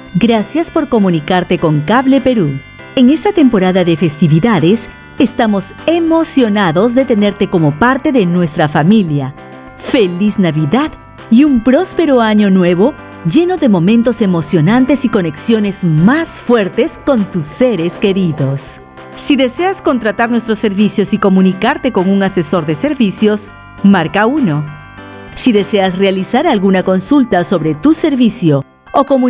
Gracias por comunicarte con Cable Perú. En esta temporada de festividades, estamos emocionados de tenerte como parte de nuestra familia. ¡Feliz Navidad y un próspero año nuevo lleno de momentos emocionantes y conexiones más fuertes con tus seres queridos! Si deseas contratar nuestros servicios y comunicarte con un asesor de servicios, marca 1. Si deseas realizar alguna consulta sobre tu servicio o comunicar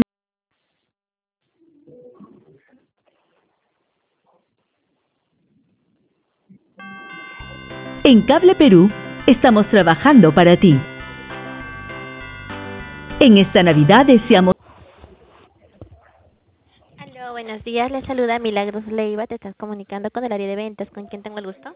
en Cable Perú, estamos trabajando para ti. En esta Navidad deseamos... Aló, buenos días. Les saluda Milagros Leiva. Te estás comunicando con el área de ventas. ¿Con quién tengo el gusto?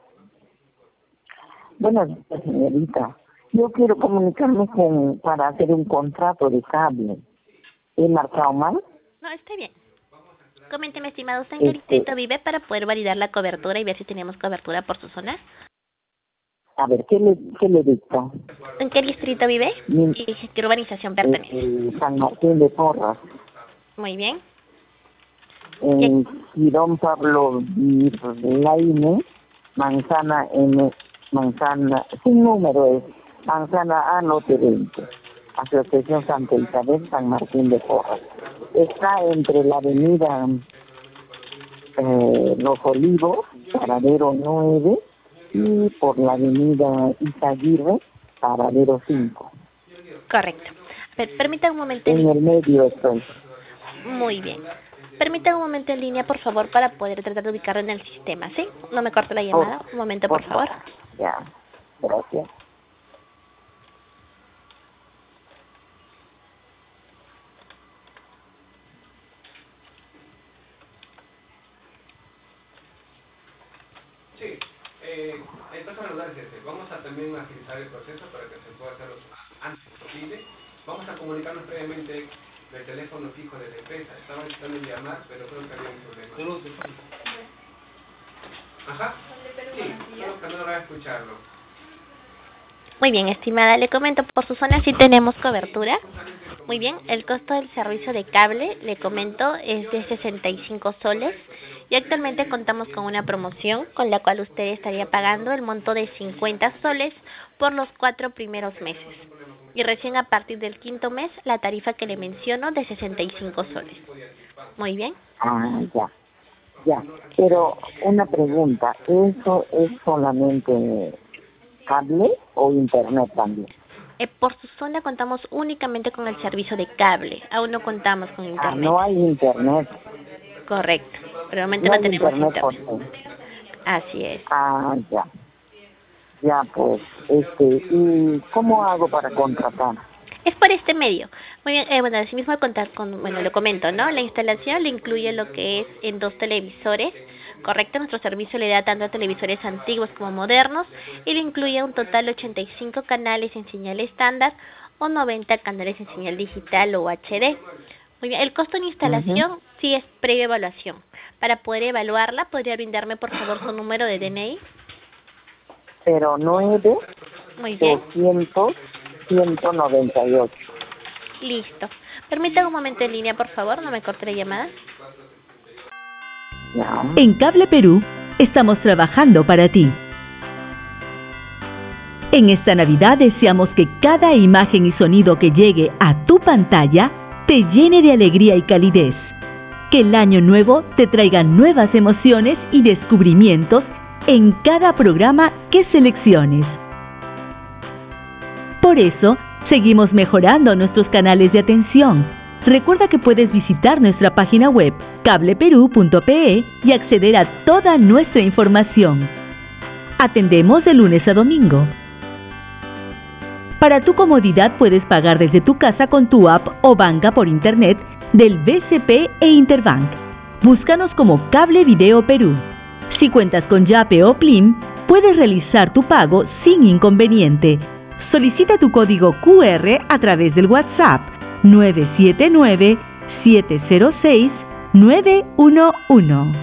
Buenas días, señorita. Yo quiero comunicarme para hacer un contrato de cable. ¿He marcado mal? No, está bien. Coménteme, estimado, ¿usted en qué distrito vive para poder validar la cobertura y ver si tenemos cobertura por su zona? A ver, ¿qué le dicto? ¿En qué distrito vive? ¿Y qué urbanización pertenece? San Martín de Porras. Muy bien. En Girón Pablo Virlaine, manzana sin número es, manzana A, lote 20. Asociación Santa Isabel, San Martín de Porras. Está entre la avenida Los Olivos, paradero 9, y por la avenida Izaguirre, paradero 5. Correcto. A ver, permítame un momento. En el medio estoy. Muy bien. Permítame un momento en línea, por favor, para poder tratar de ubicarlo en el sistema, ¿sí? No me corte la llamada. Un momento, por favor. Ya, gracias. Sí, el paso a saludar es este. Vamos a también agilizar el proceso para que se pueda hacer lo antes posible. Vamos a comunicarnos previamente del teléfono fijo de la empresa. Estaban intentando llamar, pero creo que había un problema. Ajá. Sí, solo que no lograba escucharlo. Muy bien, estimada, le comento, por su zona sí tenemos cobertura. Muy bien, el costo del servicio de cable, le comento, es de 65 soles. Y actualmente contamos con una promoción con la cual usted estaría pagando el monto de 50 soles por los 4 primeros meses. Y recién a partir del 5º mes, la tarifa que le menciono de 65 soles. Muy bien. Ah, ya. Pero una pregunta, ¿eso es solamente cable o internet también? Por su zona contamos únicamente con el servicio de cable, aún no contamos con internet. No hay internet. Correcto, realmente no tenemos internet. Así es. Ah, ya. Ya, pues, ¿y cómo hago para contratar? Es por este medio. Muy bien, bueno, así mismo lo comento, ¿no? La instalación le incluye lo que es en 2 televisores, correcto. Nuestro servicio le da tanto a televisores antiguos como modernos y le incluye un total de 85 canales en señal estándar o 90 canales en señal digital o HD. Muy bien, el costo de instalación sí es previa evaluación. Para poder evaluarla, ¿podría brindarme por favor su número de DNI? 09 Muy bien. 200 198. Listo. Permítame un momento en línea, por favor, no me corte la llamada. No. En Cable Perú, estamos trabajando para ti. En esta Navidad deseamos que cada imagen y sonido que llegue a tu pantalla te llene de alegría y calidez. Que el año nuevo te traiga nuevas emociones y descubrimientos en cada programa que selecciones. Por eso, seguimos mejorando nuestros canales de atención. Recuerda que puedes visitar nuestra página web cableperú.pe y acceder a toda nuestra información. Atendemos de lunes a domingo. Para tu comodidad puedes pagar desde tu casa con tu app o banca por internet del BCP e Interbank. Búscanos como Cable Video Perú. Si cuentas con Yape o Plim, puedes realizar tu pago sin inconveniente. Solicita tu código QR a través del WhatsApp 979-706-911.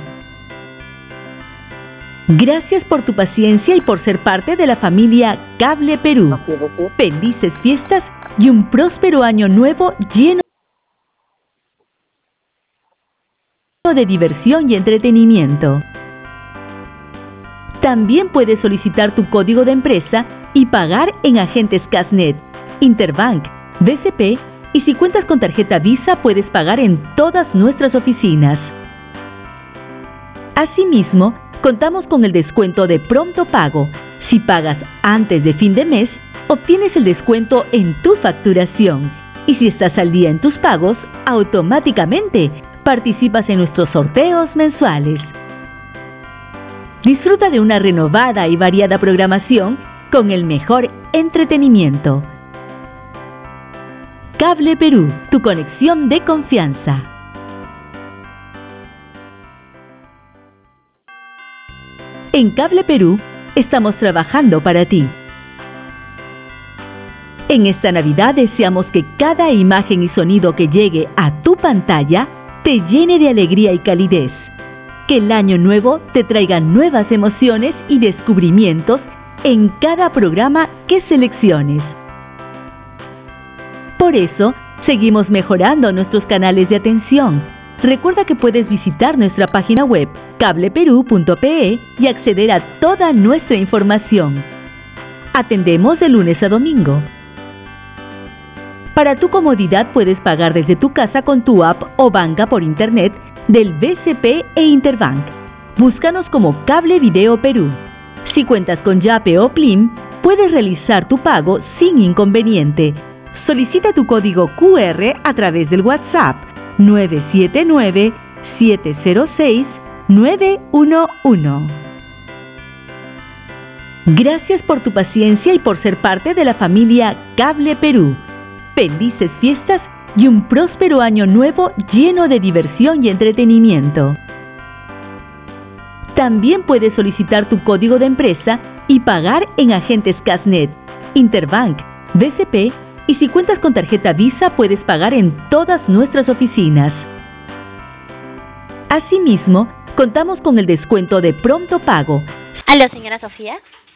Gracias por tu paciencia y por ser parte de la familia Cable Perú. Felices fiestas y un próspero año nuevo lleno lleno de diversión y entretenimiento. También puedes solicitar tu código de empresa y pagar en agentes Casnet, Interbank, BCP, y si cuentas con tarjeta Visa puedes pagar en todas nuestras oficinas. Asimismo, contamos con el descuento de pronto pago. Si pagas antes de fin de mes, obtienes el descuento en tu facturación. Y si estás al día en tus pagos, automáticamente participas en nuestros sorteos mensuales. Disfruta de una renovada y variada programación con el mejor entretenimiento. Cable Perú, tu conexión de confianza. En Cable Perú, estamos trabajando para ti. En esta Navidad deseamos que cada imagen y sonido que llegue a tu pantalla te llene de alegría y calidez. Que el año nuevo te traiga nuevas emociones y descubrimientos en cada programa que selecciones. Por eso, seguimos mejorando nuestros canales de atención. Recuerda que puedes visitar nuestra página web cableperú.pe y acceder a toda nuestra información. Atendemos de lunes a domingo. Para tu comodidad puedes pagar desde tu casa con tu app o banca por internet del BCP e Interbank. Búscanos como Cable Video Perú. Si cuentas con Yape o Plim, puedes realizar tu pago sin inconveniente. Solicita tu código QR a través del WhatsApp 979-706-911. Gracias por tu paciencia y por ser parte de la familia Cable Perú. Felices fiestas y un próspero año nuevo lleno de diversión y entretenimiento. También puedes solicitar tu código de empresa y pagar en agentes Casnet, Interbank, BCP, y si cuentas con tarjeta Visa puedes pagar en todas nuestras oficinas. Asimismo, contamos con el descuento de pronto pago. Aló, señora Sofía.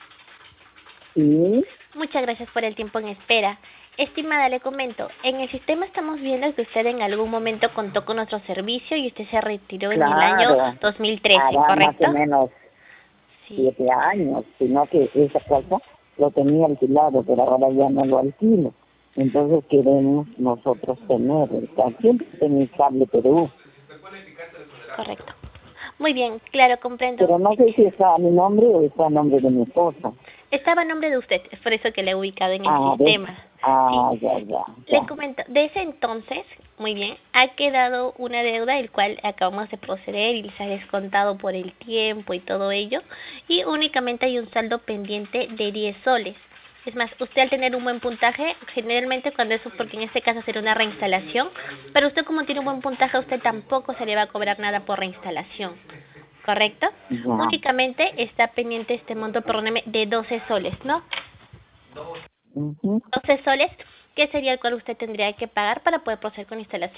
Sí, Muchas gracias por el tiempo en espera. Estimada, le comento, en el sistema estamos viendo que usted en algún momento contó con nuestro servicio y usted se retiró en el año 2013, hará ¿correcto? más o menos Sí. 7 años, sino que esa casa lo tenía alquilado, pero ahora ya no lo alquilo. Entonces queremos nosotros tener, siempre tenéis Cable Perú, Correcto. Muy bien, claro, comprendo. pero no sé si está a mi nombre o está a nombre de mi esposa. Estaba a nombre de usted, es por eso que le he ubicado en el ¿ves? sistema. Sí. Ya. Le comento, de ese entonces, muy bien, ha quedado una deuda el cual acabamos de proceder y se ha descontado por el tiempo y todo ello, y únicamente hay un saldo pendiente de 10 soles. Es más, usted al tener un buen puntaje, generalmente cuando eso, porque en este caso será una reinstalación, pero usted como tiene un buen puntaje, a usted tampoco se le va a cobrar nada por reinstalación, ¿correcto? Ya. Únicamente está pendiente este monto, perdóneme, de 12 soles, ¿no? Ujú. 12 soles, que sería el cual usted tendría que pagar para poder proceder con la instalación.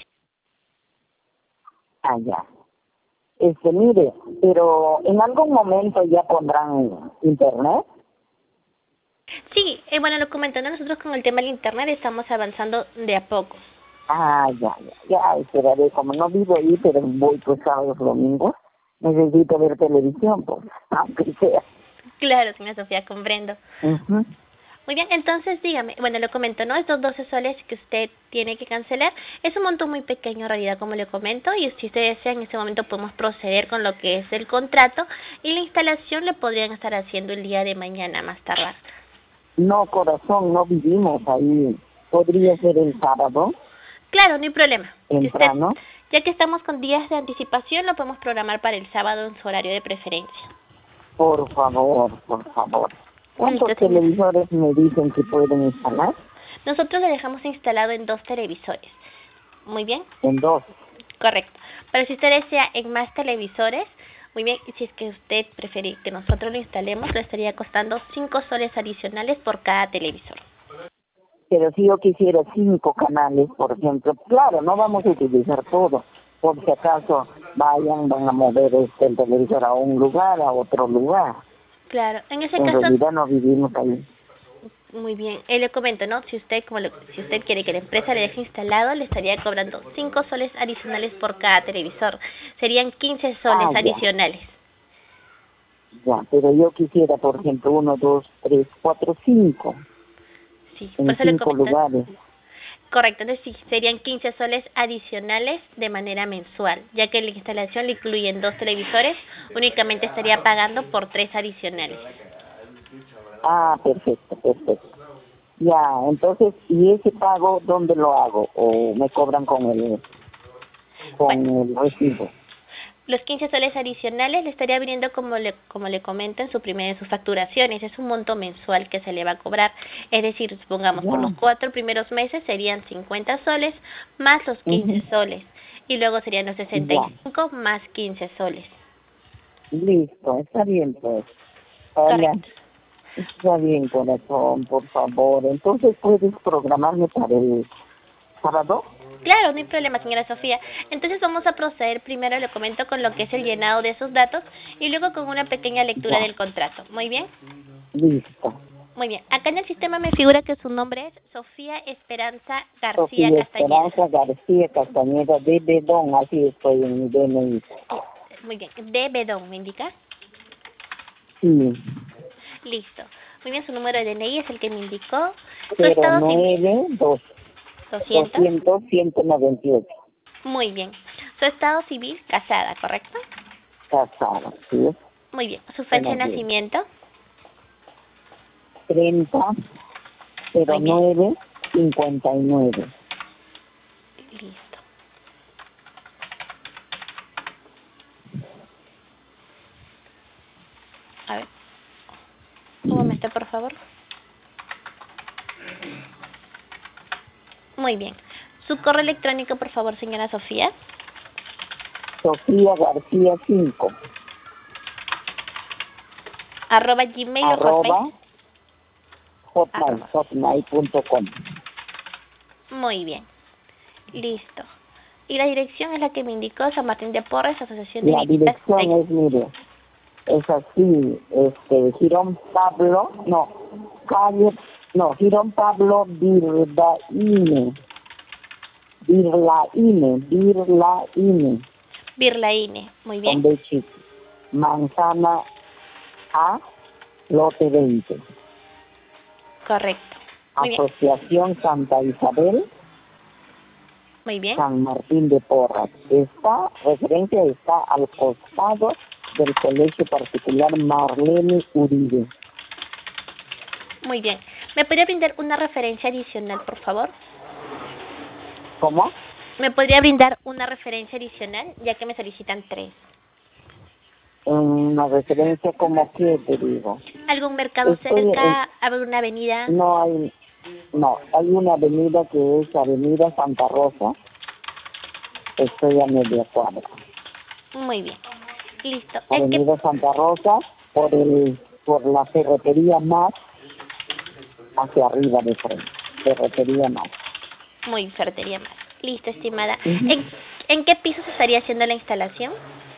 Ya. Mire, pero en algún momento ya pondrán internet. Sí, bueno, lo comento, ¿no? Nosotros con el tema del internet estamos avanzando de a poco. Ya, esperaré, como no vivo ahí, pero voy pues sábados, domingos, necesito ver televisión, pues, aunque sea. Claro, señora Sofía, comprendo. Ujú. Muy bien, entonces dígame, bueno, lo comento, ¿no? Estos 12 soles que usted tiene que cancelar es un monto muy pequeño en realidad, como le comento, y si usted desea, en este momento podemos proceder con lo que es el contrato y la instalación le podrían estar haciendo el día de mañana más tardar. No, corazón, no vivimos ahí. ¿Podría ser el sábado? Claro, no hay problema. Si usted, Temprano. ya que estamos con días de anticipación, lo podemos programar para el sábado en su horario de preferencia. Por favor. ¿Cuántos Listo, señor. televisores me dicen que pueden instalar? Nosotros le dejamos instalado en 2 televisores. Muy bien, En 2. correcto. Pero si usted desea en más televisores, muy bien, si es que usted prefiere que nosotros lo instalemos, le estaría costando 5 soles adicionales por cada televisor. Pero si yo quisiera 5 canales, por ejemplo, claro, no vamos a utilizar todo. Por si acaso van a mover el televisor a un lugar, a otro lugar. Claro, en ese En caso, realidad no vivimos ahí. Muy bien, le comento, ¿no? Si usted si usted quiere que la empresa le deje instalado, le estaría cobrando 5 soles adicionales por cada televisor. Serían 15 soles Ya. adicionales. Ya, pero yo quisiera, por ejemplo, 1, 2, 3, 4, 5. Sí, por En eso le 5 comento. lugares. Correcto, entonces sí, serían 15 soles adicionales de manera mensual, ya que la instalación le incluyen 2 televisores, únicamente estaría pagando por 3 adicionales. Ah, perfecto. Ya, entonces, ¿y ese pago dónde lo hago? ¿O me cobran con el recibo? Los 15 soles adicionales le estaría viniendo, como le comento, en sus facturaciones. Es un monto mensual que se le va a cobrar. Es decir, supongamos, por los 4 primeros meses serían 50 soles más los 15 soles. Y luego serían los 65 más 15 soles. Listo, está bien, pues. Hola. Está bien, corazón, por favor. Entonces, ¿puedes programarme para el sábado? Claro, no hay problema, señora Sofía. Entonces vamos a proceder, primero le comento con lo que es el llenado de esos datos y luego con una pequeña lectura del contrato. ¿Muy bien? Listo. Muy bien. Acá en el sistema me figura que su nombre es Sofía Esperanza García Sofía Castañeda. Esperanza García Castañeda de Bedón, así estoy en mi DNI. Muy bien. De Bedón, ¿me indica? Sí. Listo. Muy bien, su número de DNI es el que me indicó. 092 200 198. Muy bien. Su estado civil, casada, ¿correcto? Casada, sí. Muy bien. Su fecha de nacimiento. 30/09/59. Listo. A ver. Un momento, por favor. Muy bien. Su correo electrónico, por favor, señora Sofía. Sofía García 5. @gmail o hotmail.com. Muy bien. Listo. Y la dirección es la que me indicó, San Martín de Porres, Asociación de La dirección es, mire, es así, Girón Pablo, Girón Pablo Birlaine, muy bien. Manzana A, lote 20. Correcto. Muy Asociación bien. Santa Isabel. Muy bien. San Martín de Porras. Referencia está al costado del Colegio Particular Marlene Uribe. Muy bien. ¿Me podría brindar una referencia adicional, por favor? ¿Cómo? ¿Me podría brindar una referencia adicional, ya que me solicitan 3? Una referencia como que te digo. ¿Algún mercado cerca? ¿Alguna avenida? No, hay una avenida que es Avenida Santa Rosa. Estoy a media cuadra. Muy bien. Listo. Avenida Santa Rosa, por la ferretería más hacia arriba de frente. Ferretería más. Muy ferretería más. Listo, estimada. ¿En qué piso se estaría haciendo la instalación?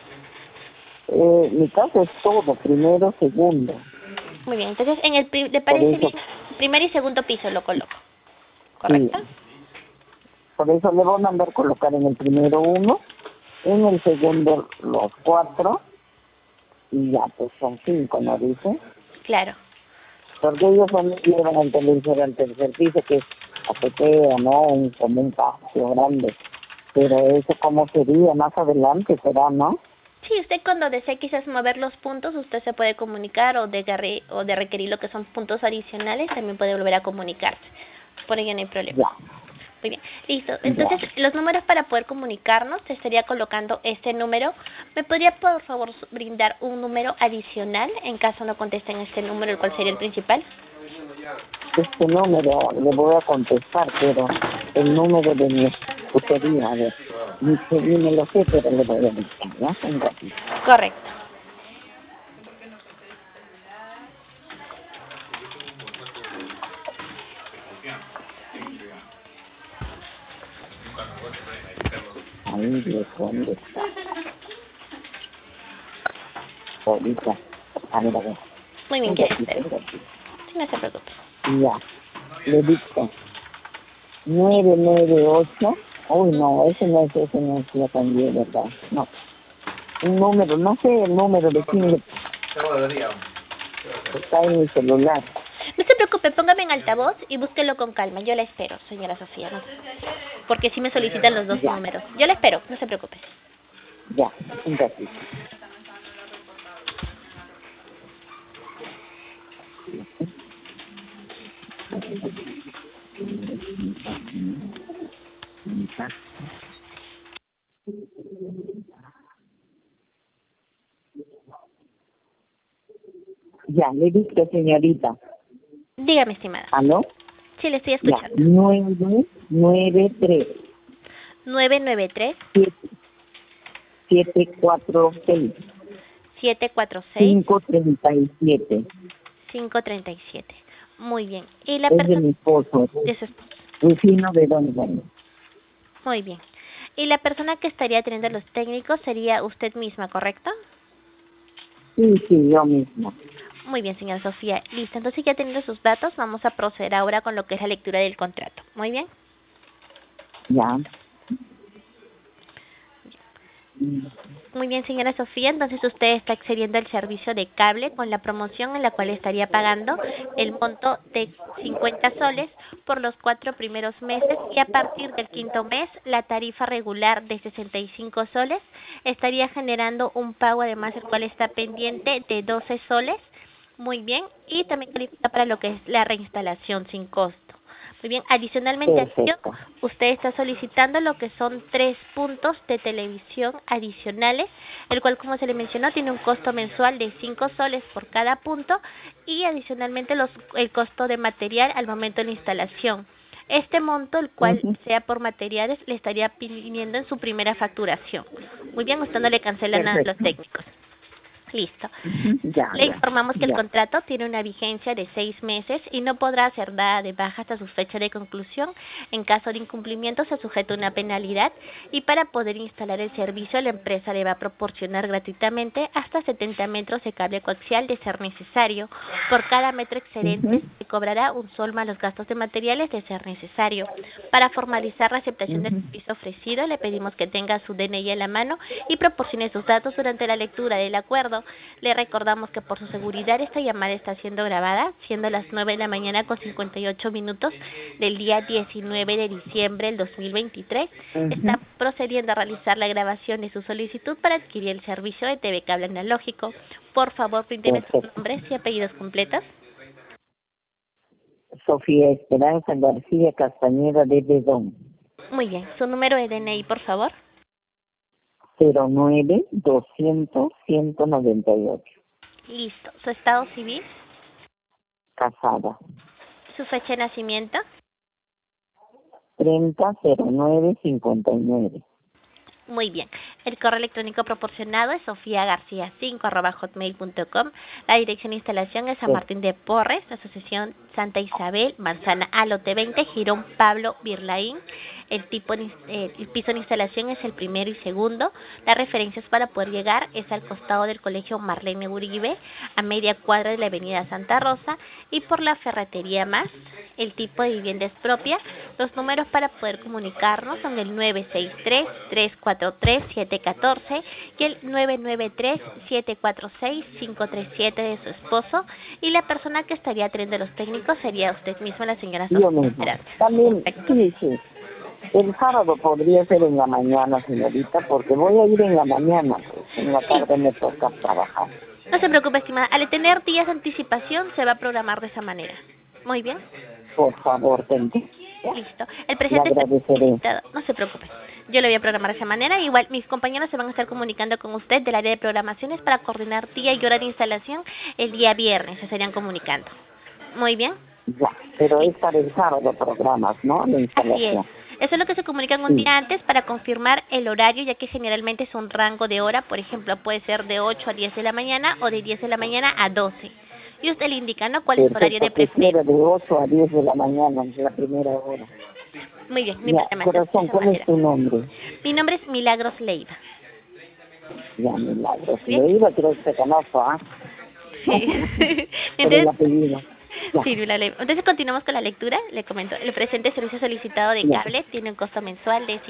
Mi casa es todo, primero, segundo. Muy bien, entonces ¿le parece bien? Primer y segundo piso lo coloco, ¿correcto? Sí. Por eso le voy a mandar colocar en el primero 1, en el segundo los 4, y ya, pues son 5, ¿no dice? Claro. Porque ellos llevan el televisor al tercer piso, que es azotea, ¿no? Como un patio grande. Pero eso, ¿cómo sería? Más adelante será, ¿no? Sí, usted cuando desee quizás mover los puntos, usted se puede comunicar o de requerir lo que son puntos adicionales, también puede volver a comunicarse. Por ello no hay problema. Ya. Muy bien, listo. Entonces, los números para poder comunicarnos, te estaría colocando este número. ¿Me podría, por favor, brindar un número adicional en caso no contesten este número, el cual sería el principal? Este número le voy a contestar, pero el número de mi escudería, a ver, ni me lo sé, pero le voy a decir, ¿ya? Un ratito. Correcto. Ahí de dónde está. Ahorita. A ver. Muy bien, ya está. Sí, no se preocupe. Ya, le dicto. 998. Uy, no, ese no es la cambié, ¿verdad? No. Un número, no sé el número de quién está en mi celular. No se preocupe, póngame en altavoz y búsquelo con calma. Yo la espero, señora Sofía, no, porque sí me solicitan los dos números. Yo la espero, no se preocupe. Ya, un ratito. Ya, le dije, señorita. Dígame, estimada. ¿Aló? Sí, le estoy Ya, escuchando. 993 993 746 746 537. 537. Muy bien. Y la Es de persona mi esposo, de su esposo. Rufino de Don Juan. Muy bien. Y la persona que estaría teniendo los técnicos sería usted misma, ¿correcto? Sí, yo mismo. Muy bien, señora Sofía. Listo. Entonces, ya teniendo sus datos, vamos a proceder ahora con lo que es la lectura del contrato. Muy bien. Ya. Muy bien, señora Sofía. Entonces, usted está accediendo al servicio de cable con la promoción en la cual estaría pagando el monto de 50 soles por los 4 primeros meses, y a partir del quinto mes la tarifa regular de 65 soles estaría generando un pago, además el cual está pendiente, de 12 soles. Muy bien. Y también califica para lo que es la reinstalación sin costo. Muy bien, adicionalmente a ello, Perfecto. usted está solicitando lo que son 3 puntos de televisión adicionales, el cual, como se le mencionó, tiene un costo mensual de 5 soles por cada punto, y adicionalmente el costo de material al momento de la instalación. Este monto, el cual sea por materiales, le estaría pidiendo en su primera facturación. Muy bien, usted no le cancela nada a los Perfecto. técnicos. Listo. Ya, Le informamos que el ya. contrato tiene una vigencia de 6 meses y no podrá ser dada de baja hasta su fecha de conclusión. En caso de incumplimiento se sujeta a una penalidad, y para poder instalar el servicio la empresa le va a proporcionar gratuitamente hasta 70 metros de cable coaxial de ser necesario. Por cada metro excedente se cobrará un sol más los gastos de materiales de ser necesario. Para formalizar la aceptación del servicio ofrecido, le pedimos que tenga su DNI en la mano y proporcione sus datos durante la lectura del acuerdo. Le recordamos que por su seguridad esta llamada está siendo grabada, siendo las 9 de la mañana con 58 minutos del día 19 de diciembre del 2023. Está procediendo a realizar la grabación de su solicitud para adquirir el servicio de TV Cable Analógico. Por favor, bríndeme sus nombres y apellidos completos. Sofía Esperanza García Castañeda de Bedón. Muy bien. Su número de DNI, por favor. 09-200-198. Listo. Su estado civil. Casada. Su fecha de nacimiento. 30-09-59. Muy bien. El correo electrónico proporcionado es sofiagarcia5@hotmail.com. La dirección de instalación es San Martín de Porres, Asociación Santa Isabel, Manzana A, lote 20, Girón Pablo Birlaín. El piso de instalación es el primero y segundo. Las referencias para poder llegar es al costado del Colegio Marlene Uribe, a media cuadra de la Avenida Santa Rosa, y por la Ferretería Más. El tipo de vivienda es propia. Los números para poder comunicarnos son el 963-343-714 y el 993-746-537 de su esposo, y la persona que estaría atendiendo a los técnicos sería usted misma, la señora Yo Sofía mismo. Esperanza. También, sí. El sábado podría ser en la mañana, señorita, porque voy a ir en la mañana, pues en la tarde me toca trabajar. No se preocupe, estimada. Al tener días de anticipación se va a programar de esa manera. Muy bien. Por favor, tente. Listo. El presidente Le agradeceré. no se preocupe. Yo le voy a programar de esa manera. Igual mis compañeros se van a estar comunicando con usted del área de programaciones para coordinar día y hora de instalación el día viernes. Se estarían comunicando. Muy bien. Ya, pero es para el sábado programas, ¿no? La Así es. instalación. Eso es lo que se comunican un día antes para confirmar el horario, ya que generalmente es un rango de hora. Por ejemplo, puede ser de 8 a 10 de la mañana o de 10 de la mañana a 12. Y usted le indica, ¿no?, cuál es su horario de preferencia. De 8 a 10 de la mañana, es la primera hora. Muy bien, mi Ya, problema. corazón, ¿cuál es tu nombre? Mi nombre es Milagros Leiva. Ya, Milagros. ¿Bien? Leiva, creo que te conozco, ¿ah? Sí. Por el Entonces, apellido. Ya. Sí, entonces continuamos con la lectura. Le comento, el presente servicio solicitado de Ya. cable tiene un costo mensual de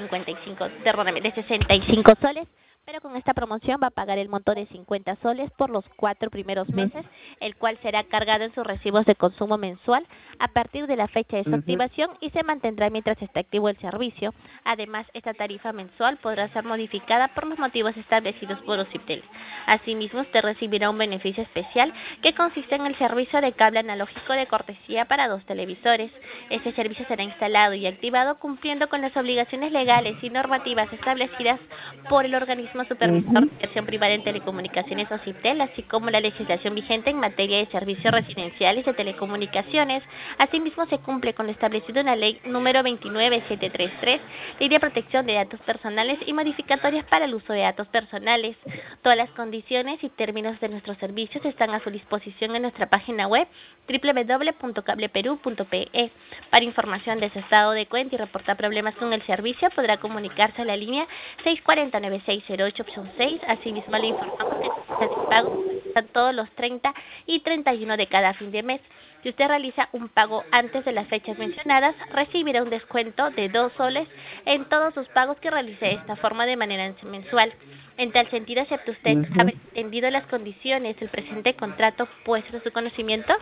65 soles, pero con esta promoción va a pagar el monto de 50 soles por los 4 primeros meses, el cual será cargado en sus recibos de consumo mensual a partir de la fecha de su activación y se mantendrá mientras esté activo el servicio. Además, esta tarifa mensual podrá ser modificada por los motivos establecidos por Ociptel. Asimismo, usted recibirá un beneficio especial que consiste en el servicio de cable analógico de cortesía para 2 televisores. Este servicio será instalado y activado cumpliendo con las obligaciones legales y normativas establecidas por el organismo supervisor de inversión privada en telecomunicaciones Ociptel, así como la legislación vigente en materia de servicios residenciales de telecomunicaciones. Asimismo, se cumple con lo establecido en la ley número 29733, Ley de Protección de Datos Personales y modificatorias para el uso de datos personales. Todas las condiciones y términos de nuestros servicios están a su disposición en nuestra página web www.cableperu.pe. Para información de su estado de cuenta y reportar problemas con el servicio, podrá comunicarse a la línea 640-9608 opción 6. Asimismo, le informamos que los pagos están todos los 30 y 31 de cada fin de mes. Si usted realiza un pago antes de las fechas mencionadas, recibirá un descuento de 2 soles en todos sus pagos que realice de esta forma de manera mensual. En tal sentido, ¿acepta usted haber entendido las condiciones del presente contrato puesto a su conocimiento?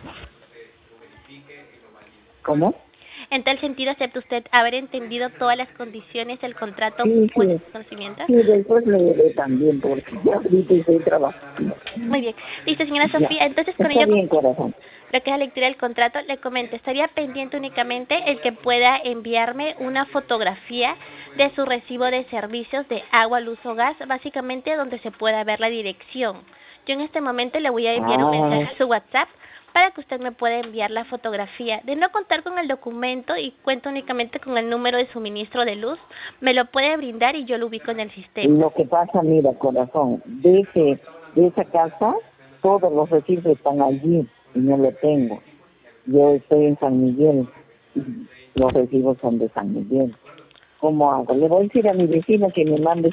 ¿Cómo? En tal sentido, ¿acepta usted haber entendido todas las condiciones del contrato puesto a su conocimiento? Sí, después le diré también, porque ya ahorita estoy trabajando. Muy bien. Listo, señora Sofía. Entonces, con Está ello, bien, corazón. lo que es la lectura del contrato, le comento, estaría pendiente únicamente el que pueda enviarme una fotografía de su recibo de servicios de agua, luz o gas, básicamente donde se pueda ver la dirección. Yo en este momento le voy a enviar un mensaje a su WhatsApp para que usted me pueda enviar la fotografía. De no contar con el documento y cuenta únicamente con el número de suministro de luz, me lo puede brindar y yo lo ubico en el sistema. Lo que pasa, mira, corazón, de esa casa, todos los recibos están allí y no lo tengo. Yo estoy en San Miguel y los recibos son de San Miguel. ¿Cómo hago? Le voy a decir a mi vecino que me mande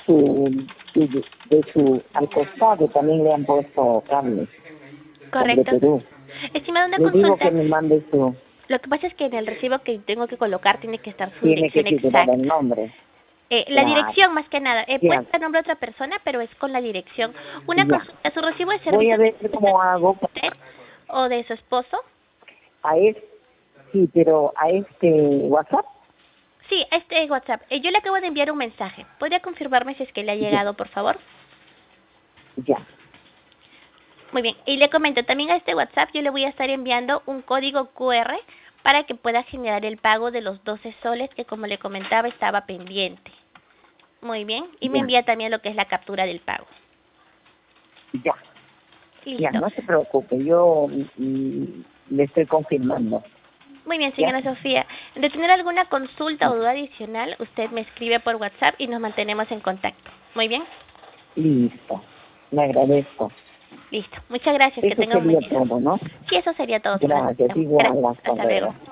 al costado también le han puesto cables. Correcto. De Perú. Estimada, una Le digo consulta. que me mande su... Lo que pasa es que en el recibo que tengo que colocar tiene que estar su Tiene que dirección figurar exacta. el nombre. La Claro. dirección más que nada. Puede Ya. estar nombre de otra persona, pero es con la dirección. Una Ya. consulta, ¿su recibo de Voy servicio a ver cómo hago. usted o de su esposo? Sí, pero a este WhatsApp. Sí, este es WhatsApp. Yo le acabo de enviar un mensaje. ¿Podría confirmarme si es que le ha llegado, por favor? Ya. Muy bien. Y le comento, también a este WhatsApp yo le voy a estar enviando un código QR para que pueda generar el pago de los 12 soles que, como le comentaba, estaba pendiente. Muy bien. Y me Ya. envía también lo que es la captura del pago. Ya. Listo. Ya, no se preocupe, yo le estoy confirmando. Muy bien, señora Sofía. De tener alguna consulta o duda adicional, usted me escribe por WhatsApp y nos mantenemos en contacto. Muy bien. Listo, le agradezco. Listo. Muchas gracias. Eso que tenga un buen sería día. todo, ¿no? Sí, eso sería todo. señora Gracias, Sofía. igual, Gracias. hasta Hasta luego. luego.